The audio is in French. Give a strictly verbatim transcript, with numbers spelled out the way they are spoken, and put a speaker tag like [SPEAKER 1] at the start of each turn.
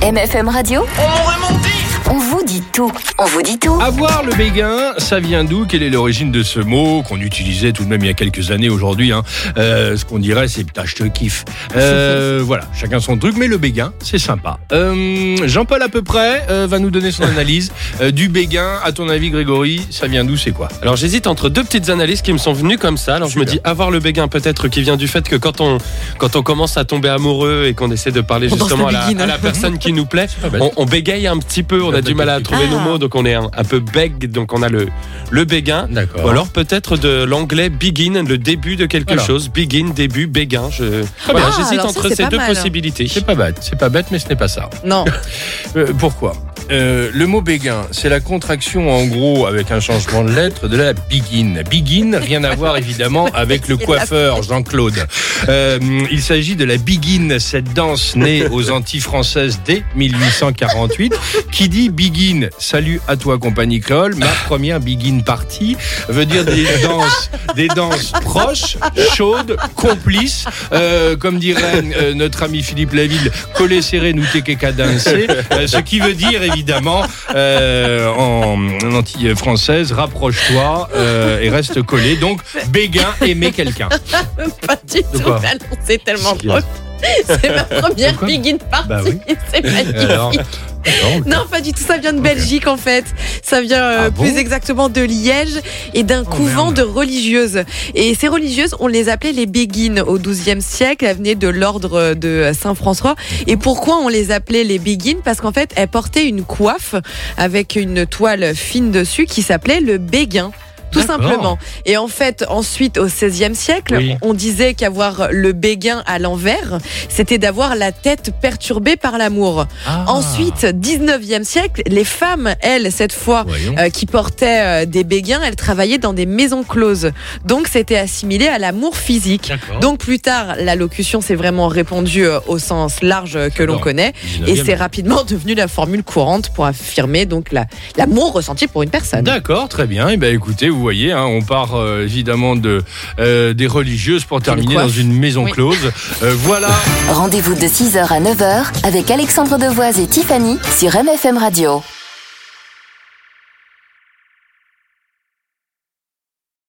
[SPEAKER 1] M F M Radio.
[SPEAKER 2] On m'aurait menti.
[SPEAKER 1] On vous dit tout. On vous dit tout.
[SPEAKER 3] Avoir le béguin, ça vient d'où? Quelle est l'origine de ce mot qu'on utilisait tout de même il y a quelques années? Aujourd'hui, hein, euh, ce qu'on dirait, c'est putain, je te kiffe. Euh, voilà, chacun son truc, mais le béguin, c'est sympa. Euh, Jean-Paul à peu près euh, va nous donner son analyse euh, du béguin. À ton avis, Grégory, ça vient d'où? C'est quoi?
[SPEAKER 4] Alors j'hésite entre deux petites analyses qui me sont venues comme ça. Alors je me dis avoir le béguin peut-être qui vient du fait que quand on quand on commence à tomber amoureux et qu'on essaie de parler
[SPEAKER 5] On
[SPEAKER 4] justement à la,
[SPEAKER 5] béguine.
[SPEAKER 4] à la personne qui nous plaît, on, on bégaye un petit peu, on a du mal à trouver
[SPEAKER 5] Ah.
[SPEAKER 4] nos mots, donc on est un, un peu bègue, donc on a le le béguin.
[SPEAKER 3] D'accord.
[SPEAKER 4] Ou alors peut-être de l'anglais begin, le début de quelque
[SPEAKER 3] Alors.
[SPEAKER 4] chose, begin, début, béguin. Je, voilà,
[SPEAKER 5] Ah,
[SPEAKER 4] j'hésite
[SPEAKER 5] alors ça,
[SPEAKER 4] entre
[SPEAKER 5] c'est
[SPEAKER 4] ces
[SPEAKER 5] pas
[SPEAKER 4] deux
[SPEAKER 5] mal.
[SPEAKER 4] possibilités.
[SPEAKER 3] C'est pas bête, c'est pas bête, mais ce n'est pas ça.
[SPEAKER 5] Non.
[SPEAKER 3] Euh, pourquoi? Euh, le mot béguin, c'est la contraction en gros avec un changement de lettre de la biguine. Biguine, rien à voir évidemment avec le coiffeur Jean-Claude. Euh, il s'agit de la biguine, cette danse née aux Antilles françaises dès mille huit cent quarante-huit. Qui dit biguine, salut à toi compagnie créole, ma première biguine partie, veut dire des danses, des danses proches, chaudes, complices, euh, comme dirait euh, notre ami Philippe Laville, collé serré, nous t'es qu'à danser, euh, ce qui veut dire évidemment euh, en, en Antilles françaises, rapproche-toi euh, et reste collé. Donc béguin, aimer quelqu'un.
[SPEAKER 5] Pas du
[SPEAKER 3] De
[SPEAKER 5] tout.
[SPEAKER 3] quoi?
[SPEAKER 5] Mais non, c'est tellement
[SPEAKER 3] Qu'est-ce qu'il y a?
[SPEAKER 5] drôle. C'est ma première
[SPEAKER 3] De quoi?
[SPEAKER 5] begin party.
[SPEAKER 3] Bah oui.
[SPEAKER 5] C'est magnifique.
[SPEAKER 3] Alors, d'accord.
[SPEAKER 5] Non, pas du tout. Ça vient de Belgique en fait. Ça vient euh,
[SPEAKER 3] Ah bon
[SPEAKER 5] plus exactement de Liège et d'un
[SPEAKER 3] Oh,
[SPEAKER 5] couvent
[SPEAKER 3] merde.
[SPEAKER 5] de religieuses. Et ces religieuses, on les appelait les béguines au douzième siècle. Elles venaient de l'ordre de Saint-François. Et pourquoi on les appelait les béguines? Parce qu'en fait, elles portaient une coiffe avec une toile fine dessus qui s'appelait le béguin. Tout
[SPEAKER 3] D'accord.
[SPEAKER 5] simplement. Et en fait, ensuite, au seizième siècle,
[SPEAKER 3] Oui.
[SPEAKER 5] on disait qu'avoir le béguin à l'envers, c'était d'avoir la tête perturbée par l'amour.
[SPEAKER 3] Ah.
[SPEAKER 5] Ensuite, dix-neuvième siècle, les femmes, elles, cette fois,
[SPEAKER 3] Voyons.
[SPEAKER 5] euh, qui portaient euh, des béguins, elles travaillaient dans des maisons closes. Donc, c'était assimilé à l'amour physique.
[SPEAKER 3] D'accord.
[SPEAKER 5] Donc, plus tard, la locution s'est vraiment répandue euh, au sens large euh, que l'on
[SPEAKER 3] J'adore.
[SPEAKER 5] connaît. Et
[SPEAKER 3] dix-neuvième.
[SPEAKER 5] c'est rapidement devenu la formule courante pour affirmer donc la- l'amour ressenti pour une personne.
[SPEAKER 3] D'accord, très bien. Et ben écoutez, vous voyez, hein, on part euh, évidemment de euh, des religieuses pour terminer
[SPEAKER 5] coiffe.
[SPEAKER 3] dans une maison
[SPEAKER 5] Oui.
[SPEAKER 3] close. Euh, voilà.
[SPEAKER 1] Rendez-vous de six heures à neuf heures avec Alexandre Devoise et Tiffany sur M F M Radio.